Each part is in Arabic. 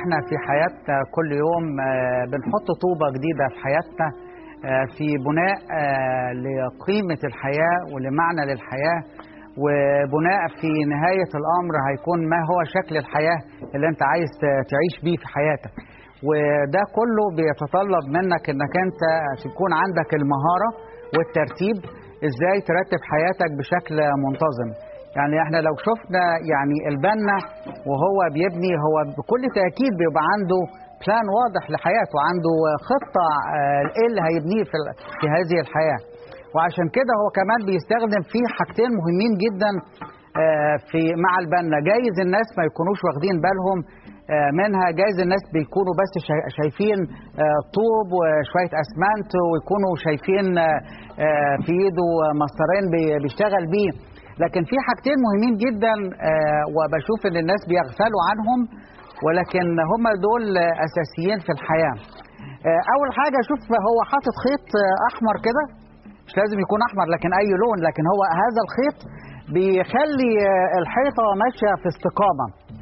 احنا في حياتنا كل يوم بنحط طوبة جديدة في حياتنا في بناء لقيمة الحياة ولمعنى للحياة، وبناء في نهاية الأمر هيكون ما هو شكل الحياة اللي انت عايز تعيش بيه في حياتك. وده كله بيتطلب منك انك انت تكون عندك المهارة والترتيب ازاي ترتب حياتك بشكل منتظم. يعني احنا لو شفنا يعني البنا وهو بيبني، هو بكل تأكيد بيبقى عنده بلان واضح لحياته، عنده خطة ايه اللي هيبنيه في هذه الحياة. وعشان كده هو كمان بيستخدم فيه حاجتين مهمين جدا في مع البنا. جايز الناس ما يكونوش واخدين بالهم منها، جايز الناس بيكونوا بس شايفين طوب وشوية اسمنت، ويكونوا شايفين في ايده مسطرين بيشتغل بيه. لكن في حاجتين مهمين جدا وبشوف ان الناس بيغفلوا عنهم، ولكن هم دول اساسيين في الحياة. اول حاجة شوف هو حاطط خيط احمر كده، مش لازم يكون احمر لكن اي لون، لكن هو هذا الخيط بيخلي الحيطة ماشية في استقامة.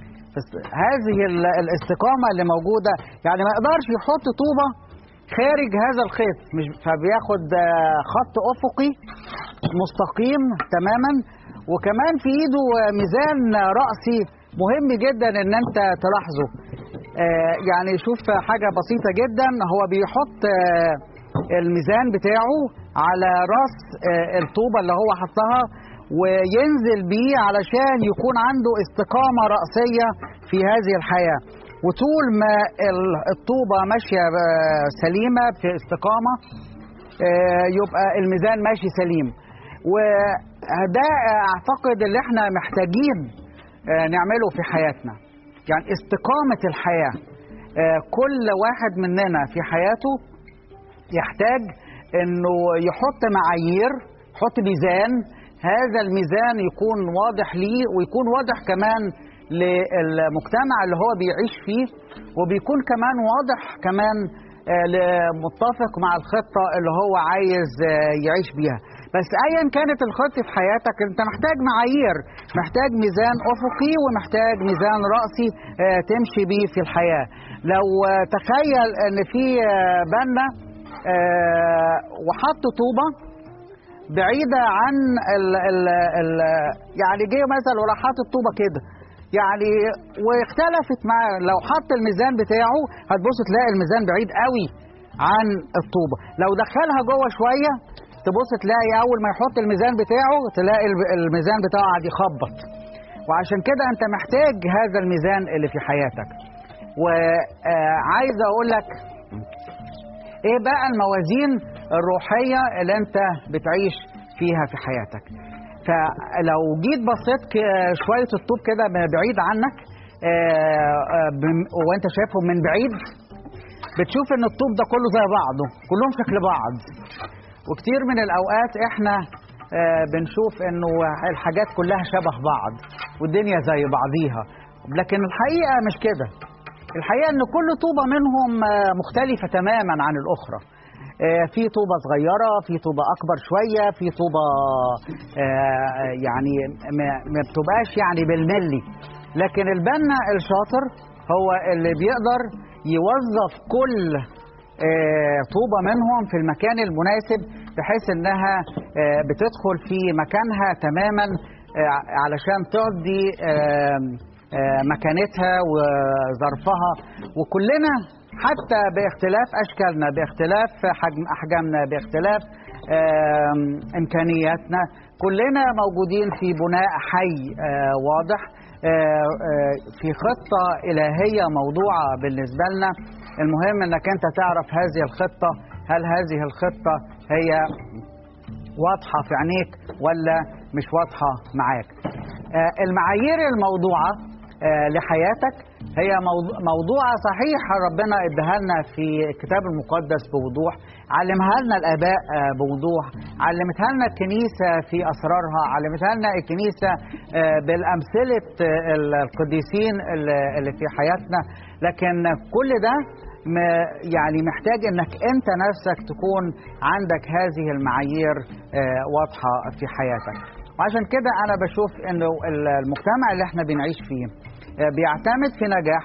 هذه الاستقامة اللي موجودة، يعني ما يقدرش يحط طوبة خارج هذا الخيط، مش فبياخد خط افقي مستقيم تماما. وكمان في ايده ميزان رأسي مهم جدا ان انت تلاحظه. يعني شوف حاجة بسيطة جدا، هو بيحط الميزان بتاعه على راس الطوبة اللي هو حطها وينزل بيه علشان يكون عنده استقامة رأسية في هذه الحياة. وطول ما الطوبة ماشية سليمة في استقامة يبقى الميزان ماشي سليم. وده اعتقد اللي احنا محتاجين نعمله في حياتنا، يعني استقامة الحياة. كل واحد مننا في حياته يحتاج انه يحط معايير، يحط ميزان. هذا الميزان يكون واضح ليه ويكون واضح كمان للمجتمع اللي هو بيعيش فيه، وبيكون كمان واضح كمان متفق مع الخطة اللي هو عايز يعيش بيها. بس ايا كانت الخطة في حياتك انت محتاج معايير، محتاج ميزان افقي ومحتاج ميزان رأسي تمشي بيه في الحياة. لو تخيل ان في بنا وحط طوبة بعيدة عن يعني جه مثلا وراح حاطط طوبة كده يعني واختلفت معاه، لو حط الميزان بتاعه هتبص تلاقي الميزان بعيد قوي عن الطوبة. لو دخلها جوه شوية تبص تلاقي اول ما يحط الميزان بتاعه تلاقي الميزان بتاعه قاعد يخبط. وعشان كده انت محتاج هذا الميزان اللي في حياتك. وعايز اقول لك ايه بقى الموازين الروحية اللي انت بتعيش فيها في حياتك. فلو جيت بصيت شوية الطوب كده بعيد عنك وانت شايفهم من بعيد بتشوف ان الطوب ده كله زي بعضه، كلهم شكل بعض. وكتير من الاوقات احنا بنشوف انه الحاجات كلها شبه بعض والدنيا زي بعضيها، لكن الحقيقة مش كده. الحقيقة ان كل طوبة منهم مختلفة تماما عن الاخرى. في طوبة صغيرة، في طوبة اكبر شوية، في طوبة يعني ما بتبقاش يعني بالملي. لكن البنا الشاطر هو اللي بيقدر يوظف كل طوبة منهم في المكان المناسب، بحيث انها بتدخل في مكانها تماما علشان تقضي مكانتها وظرفها. وكلنا حتى باختلاف اشكالنا، باختلاف احجامنا، باختلاف امكانياتنا، كلنا موجودين في بناء حي واضح، في خطة إلهية موضوعة بالنسبة لنا. المهم انك انت تعرف هذه الخطة، هل هذه الخطة هي واضحة في عينيك ولا مش واضحة معاك. المعايير الموضوعة لحياتك هي موضوعة صحيح ربنا اداها لنا في الكتاب المقدس بوضوح، علمها لنا الآباء بوضوح، علمتها لنا الكنيسة في أسرارها، علمتها لنا الكنيسة بالأمثلة القديسين اللي في حياتنا. لكن كل ده يعني محتاج انك انت نفسك تكون عندك هذه المعايير واضحة في حياتك. وعشان كده انا بشوف انه المجتمع اللي احنا بنعيش فيه بيعتمد في نجاحه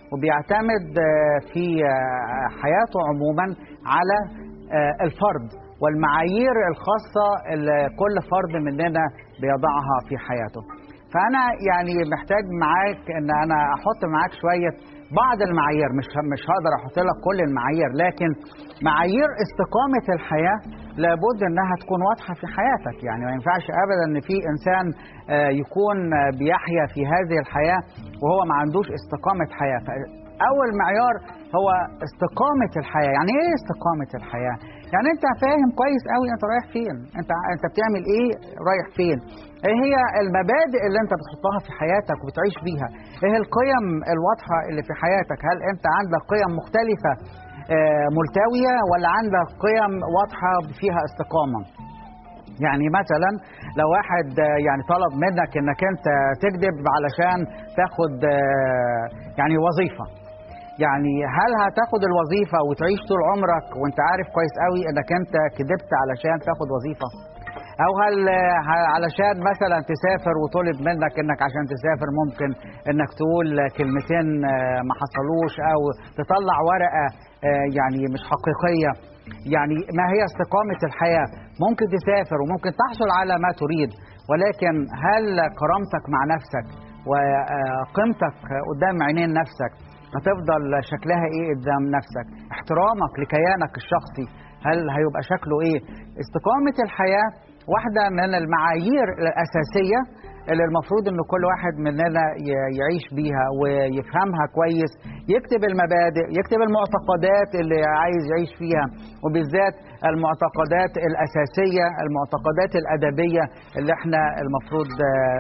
وبيعتمد في حياته عموما على الفرد والمعايير الخاصة اللي كل فرد مننا بيضعها في حياته. فأنا يعني محتاج معاك إن أنا أحط معاك شوية بعض المعايير، مش هقدر أحط لك كل المعايير، لكن معايير استقامة الحياة لابد إنها تكون واضحة في حياتك. يعني ما ينفعش أبدا إن في إنسان يكون بيحيا في هذه الحياة وهو ما عندوش استقامة حياة. أول معيار هو استقامة الحياة. يعني إيه استقامة الحياة؟ يعني أنت فاهم كويس قوي أنت رايح فين، أنت بتعمل إيه، رايح فين، إيه هي المبادئ اللي أنت بتحطها في حياتك وبتعيش بيها، إيه القيم الواضحة اللي في حياتك. هل أنت عندك قيم مختلفة ملتوية ولا عندك قيم واضحة فيها استقامة؟ يعني مثلا لو واحد يعني طلب منك انك انت تكذب علشان تاخد يعني وظيفة، يعني هل هتاخد الوظيفة وتعيش طول عمرك وانت عارف كويس قوي انك انت كذبت علشان تاخد وظيفة؟ او هل علشان مثلا تسافر وطلب منك انك عشان تسافر ممكن انك تقول كلمتين ما حصلوش او تطلع ورقة يعني مش حقيقية؟ يعني ما هي استقامة الحياة؟ ممكن تسافر وممكن تحصل على ما تريد، ولكن هل كرامتك مع نفسك وقيمتك قدام عينين نفسك هتفضل شكلها ايه قدام نفسك؟ احترامك لكيانك الشخصي هل هيبقى شكله ايه؟ استقامة الحياة واحدة من المعايير الأساسية اللي المفروض ان كل واحد مننا يعيش بيها ويفهمها كويس، يكتب المبادئ، يكتب المعتقدات اللي عايز يعيش فيها، وبالذات المعتقدات الأساسية، المعتقدات الأدبية اللي احنا المفروض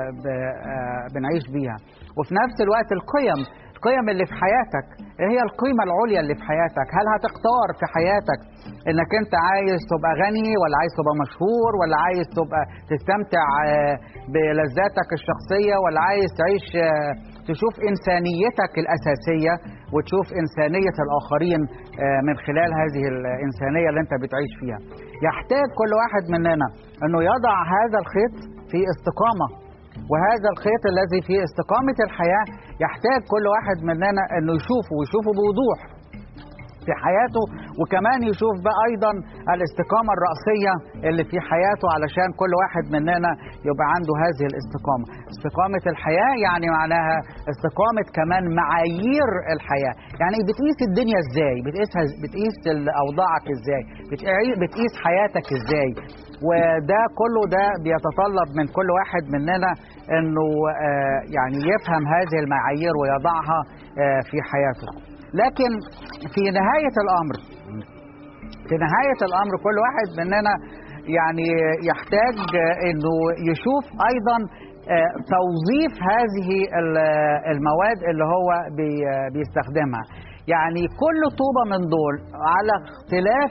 بنعيش بيها. وفي نفس الوقت القيم اللي في حياتك، ايه هي القيمة العليا اللي في حياتك؟ هل هتختار في حياتك انك انت عايز تبقى غني ولا عايز تبقى مشهور ولا عايز تبقى تستمتع بلذاتك الشخصية ولا عايز تعيش تشوف إنسانيتك الأساسية وتشوف إنسانية الآخرين من خلال هذه الإنسانية اللي انت بتعيش فيها؟ يحتاج كل واحد مننا انه يضع هذا الخيط في استقامة، وهذا الخيط الذي في استقامة الحياة يحتاج كل واحد مننا انه يشوفه بوضوح في حياته، وكمان يشوف بقى ايضا الاستقامة الرأسية اللي في حياته علشان كل واحد مننا يبقى عنده هذه الاستقامة. استقامة الحياة يعني معناها استقامة كمان معايير الحياة. يعني بتقيس الدنيا ازاي، بتقيس اوضاعك ازاي، بتقيس حياتك ازاي. وده كله ده بيتطلب من كل واحد مننا انه يعني يفهم هذه المعايير ويضعها في حياته. لكن في نهاية الأمر كل واحد مننا يعني يحتاج انه يشوف ايضا توظيف هذه المواد اللي هو بيستخدمها. يعني كل طوبة من دول على اختلاف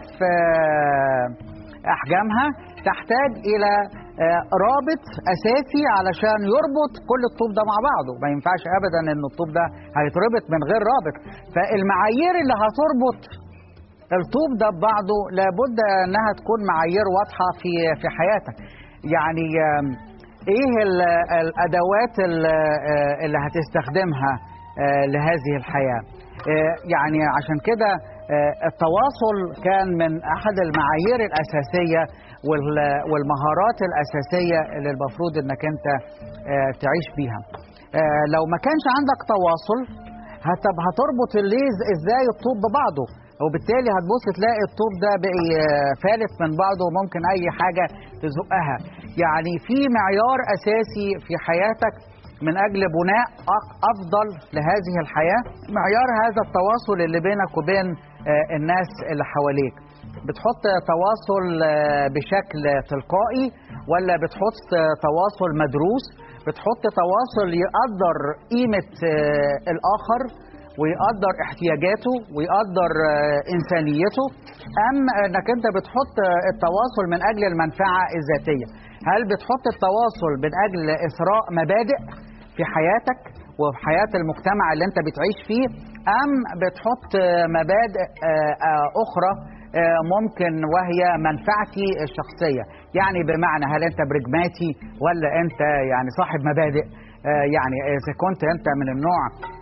أحجامها تحتاج إلى رابط أساسي علشان يربط كل الطوب ده مع بعضه. ما ينفعش أبدا إن الطوب ده هيتربط من غير رابط. فالمعايير اللي هتربط الطوب ده ببعضه لابد إنها تكون معايير واضحة في حياتك. يعني إيه الأدوات اللي هتستخدمها لهذه الحياة؟ يعني عشان كده التواصل كان من أحد المعايير الأساسية والمهارات الأساسية اللي المفروض إنك أنت تعيش بيها. لو ما كانش عندك تواصل هتربط إزاي الطوب ببعضه، وبالتالي هتبص تلاقي الطوب ده بقي فالت من بعضه وممكن أي حاجة تزقها. يعني في معيار أساسي في حياتك من أجل بناء أفضل لهذه الحياة، معيار هذا التواصل اللي بينك وبين الناس اللي حواليك. بتحط تواصل بشكل تلقائي ولا بتحط تواصل مدروس؟ بتحط تواصل يقدر قيمة الآخر ويقدر احتياجاته ويقدر إنسانيته، أم أنك أنت بتحط التواصل من أجل المنفعة الذاتية؟ هل بتحط التواصل من أجل إثراء مبادئ في حياتك وفي حياة المجتمع اللي أنت بتعيش فيه، أم بتحط مبادئ أخرى ممكن وهي منفعتي الشخصية؟ يعني بمعنى هل أنت برجماتي ولا أنت يعني صاحب مبادئ؟ يعني إذا كنت أنت من النوع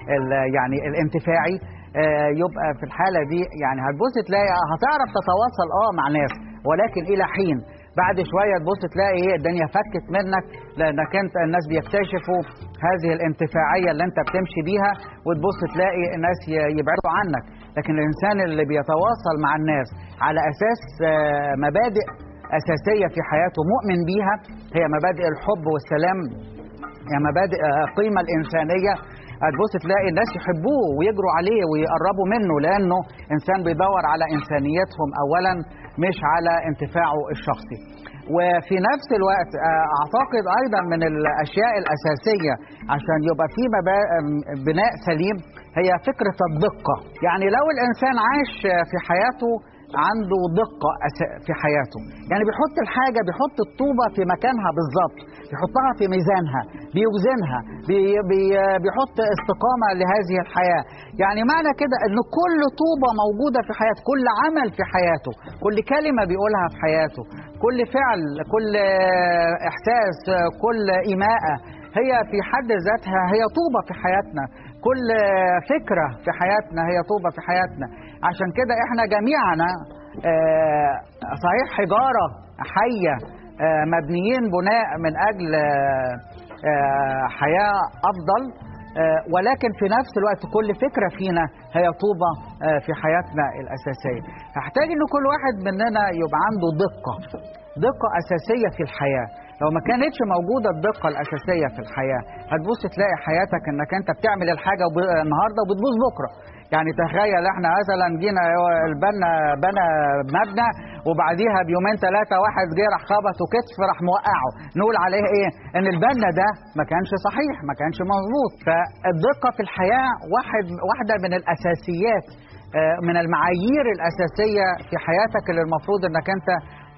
يعني الانتفاعي، يبقى في الحالة دي يعني هتبص تلاقي هتعرف تتواصل مع ناس، ولكن إلى حين. بعد شوية تبص تلاقي الدنيا فكت منك، لأنك أنت الناس بيكتشفوا هذه الانتفاعية اللي أنت بتمشي بيها، وتبص تلاقي الناس يبعدوا عنك. لكن الإنسان اللي بيتواصل مع الناس على أساس مبادئ أساسية في حياته مؤمن بيها، هي مبادئ الحب والسلام، هي مبادئ القيمة الإنسانية، هتبص تلاقي الناس يحبوه ويجروا عليه ويقربوا منه، لأنه إنسان بيدور على إنسانيتهم أولا، مش على انتفاعه الشخصي. وفي نفس الوقت أعتقد أيضا من الأشياء الأساسية عشان يبقى في بناء سليم هي فكرة الدقة. يعني لو الإنسان عاش في حياته عنده دقة في حياته، يعني بيحط الحاجة، بيحط الطوبة في مكانها بالظبط، بيحطها في ميزانها، بيوزنها، بيحط استقامة لهذه الحياة. يعني معنى كده أن كل طوبة موجودة في حياته، كل عمل في حياته، كل كلمة بيقولها في حياته، كل فعل، كل إحساس، كل إيماءة، هي في حد ذاتها هي طوبة في حياتنا. كل فكرة في حياتنا هي طوبة في حياتنا. عشان كده احنا جميعنا صحيح حجارة حية، مبنيين بناء من أجل حياة أفضل، ولكن في نفس الوقت كل فكرة فينا هي طوبة في حياتنا الأساسية. هحتاج إن كل واحد مننا يبقى عنده دقة أساسية في الحياة. لو ما كانتش موجودة الدقة الأساسية في الحياة، هتبص تلاقي حياتك إنك أنت بتعمل الحاجة النهاردة وبتبوظ بكرة. يعني تخيل احنا مثلا جينا بنى مبنى، وبعديها بيومين ثلاثة واحد جه راح خبطه كتف راح موقعه، نقول عليه ايه؟ ان البنى ده ما كانش صحيح، ما كانش مظبوط. فالدقة في الحياة واحدة من الأساسيات، من المعايير الأساسية في حياتك اللي المفروض انك انت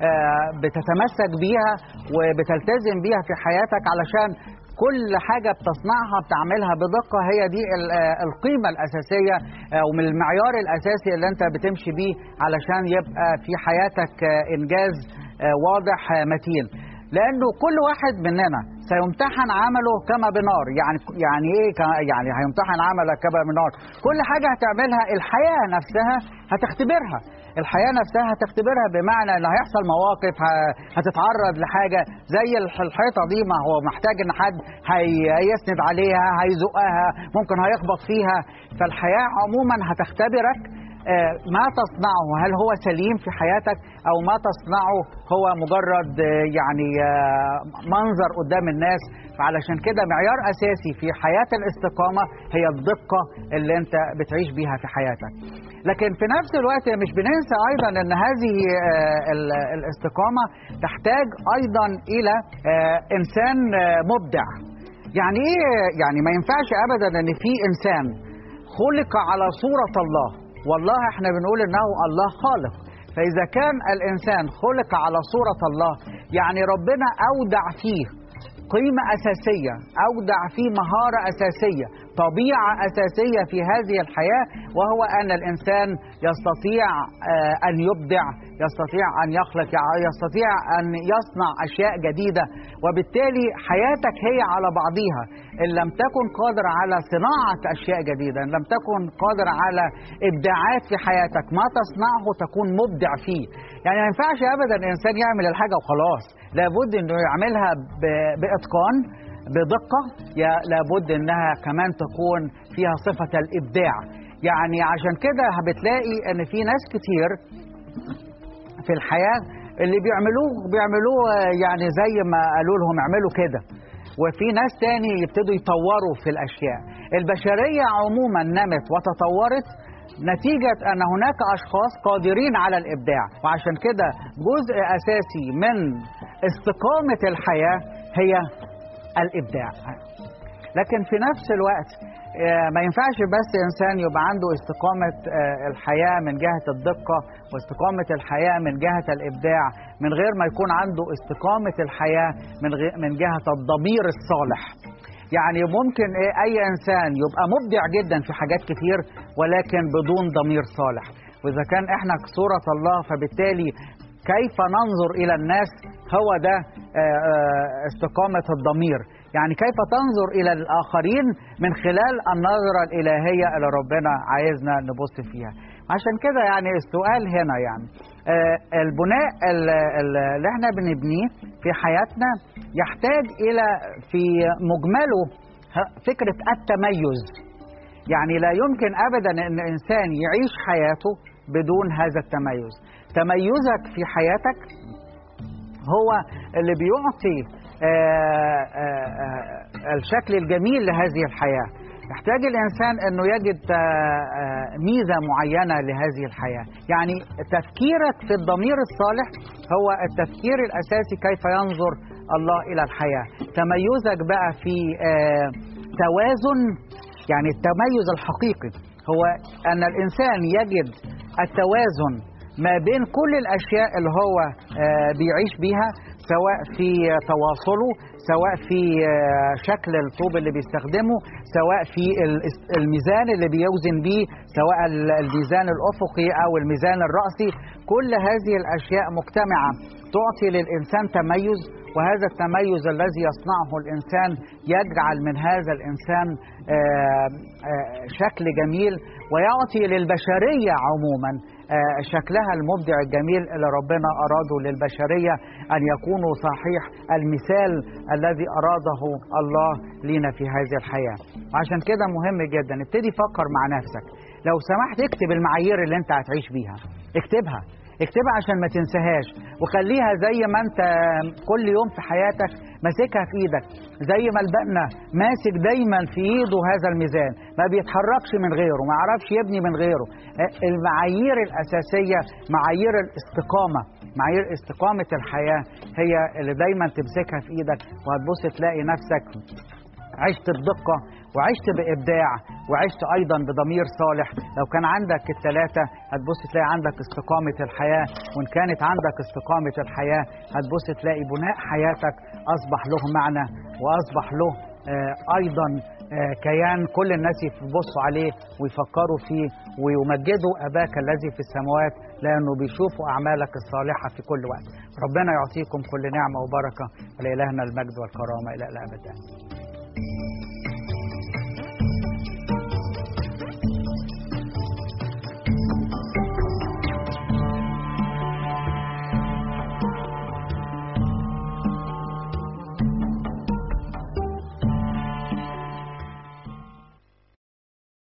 بتتمسك بيها وبتلتزم بيها في حياتك، علشان كل حاجة بتصنعها بتعملها بدقة. هي دي القيمة الأساسية ومن المعيار الأساسي اللي أنت بتمشي بيه علشان يبقى في حياتك إنجاز واضح متين. لأنه كل واحد مننا سيمتحن عمله كما بنار. يعني إيه؟ يعني هيمتحن عملك كما بنار. كل حاجة هتعملها الحياة نفسها هتختبرها، الحياة نفسها هتختبرها، بمعنى ان هيحصل مواقف هتتعرض لحاجة زي الحيطة دي، ما هو محتاج ان حد هيسند عليها، هيزقها، ممكن هيخبط فيها. فالحياة عموما هتختبرك ما تصنعه، هل هو سليم في حياتك او ما تصنعه هو مجرد يعني منظر قدام الناس. فعلشان كده معيار اساسي في حياة الاستقامة هي الدقة اللي انت بتعيش بيها في حياتك. لكن في نفس الوقت مش بننسى ايضا ان هذه الاستقامة تحتاج ايضا الى انسان مبدع. يعني ايه؟ يعني ما ينفعش ابدا ان في انسان خلق على صورة الله، والله احنا بنقول انه الله خالق. فاذا كان الانسان خلق على صورة الله، يعني ربنا اودع فيه قيمة أساسية، أودع فيه مهارة أساسية، طبيعة أساسية في هذه الحياة، وهو أن الإنسان يستطيع أن يبدع، يستطيع أن يخلق، يستطيع أن يصنع أشياء جديدة. وبالتالي حياتك هي على بعضها إن لم تكن قادر على صناعة أشياء جديدة، إن لم تكن قادر على إبداعات في حياتك، ما تصنعه تكون مبدع فيه. يعني ما ينفعش أبدا الإنسان يعمل الحاجة وخلاص، لابد أنه يعملها بإتقان، بدقة، لابد أنها كمان تكون فيها صفة الإبداع. يعني عشان كده بتلاقي أن في ناس كتير في الحياة اللي بيعملوه يعني زي ما قالوا لهم اعملوا كده، وفي ناس تاني يبتدوا يطوروا في الأشياء. البشرية عموما نمت وتطورت نتيجة أن هناك أشخاص قادرين على الإبداع. وعشان كده جزء أساسي من استقامة الحياة هي الإبداع. لكن في نفس الوقت ما ينفعش بس إنسان يبقى عنده استقامة الحياة من جهة الدقة واستقامة الحياة من جهة الإبداع من غير ما يكون عنده استقامة الحياة من جهة الضمير الصالح. يعني ممكن أي إنسان يبقى مبدع جدا في حاجات كتير ولكن بدون ضمير صالح. وإذا كان إحنا كصورة الله، فبالتالي كيف ننظر إلى الناس هو ده استقامة الضمير. يعني كيف تنظر إلى الآخرين من خلال النظرة الإلهية اللي ربنا عايزنا نبص فيها. عشان كده يعني السؤال هنا يعني البناء اللي احنا بنبنيه في حياتنا يحتاج إلى في مجمله فكرة التميز. يعني لا يمكن أبدا أن إنسان يعيش حياته بدون هذا التميز. تميزك في حياتك هو اللي بيعطي الشكل الجميل لهذه الحياة. يحتاج الإنسان أنه يجد ميزة معينة لهذه الحياة. يعني تفكيرك في الضمير الصالح هو التفكير الأساسي كيف ينظر الله إلى الحياة. تميزك بقى في توازن، يعني التميز الحقيقي هو أن الإنسان يجد التوازن ما بين كل الأشياء اللي هو بيعيش بيها، سواء في تواصله، سواء في شكل الطوب اللي بيستخدمه، سواء في الميزان اللي بيوزن بيه، سواء الميزان الأفقي أو الميزان الرأسي. كل هذه الأشياء مجتمعة تعطي للإنسان تميز، وهذا التميز الذي يصنعه الإنسان يجعل من هذا الإنسان شكل جميل، ويعطي للبشرية عموما شكلها المبدع الجميل اللي ربنا أراده للبشرية، أن يكونوا صحيح المثال الذي أراده الله لنا في هذه الحياة. عشان كده مهم جدا ابتدي فكر مع نفسك. لو سمحت اكتب المعايير اللي انت هتعيش بيها، اكتبها عشان ما تنساهاش، وخليها زي ما انت كل يوم في حياتك ماسكها في ايدك، زي ما البنا ماسك دايما في ايده هذا الميزان، ما بيتحركش من غيره، ما يعرفش يبني من غيره. المعايير الأساسية معايير الاستقامة، معايير استقامة الحياة هي اللي دايما تمسكها في ايدك، وهتبص تلاقي نفسك عشت بدقة وعشت بإبداع وعشت أيضا بضمير صالح. لو كان عندك الثلاثة هتبص تلاقي عندك استقامة الحياة، وإن كانت عندك استقامة الحياة هتبص تلاقي بناء حياتك أصبح له معنى، وأصبح له أيضا كيان كل الناس يبصوا عليه ويفكروا فيه ويمجدوا أباك الذي في السماوات، لأنه بيشوفوا أعمالك الصالحة في كل وقت. ربنا يعطيكم كل نعمة وبركة، ولإلهنا المجد والكرامة إلى الأبد.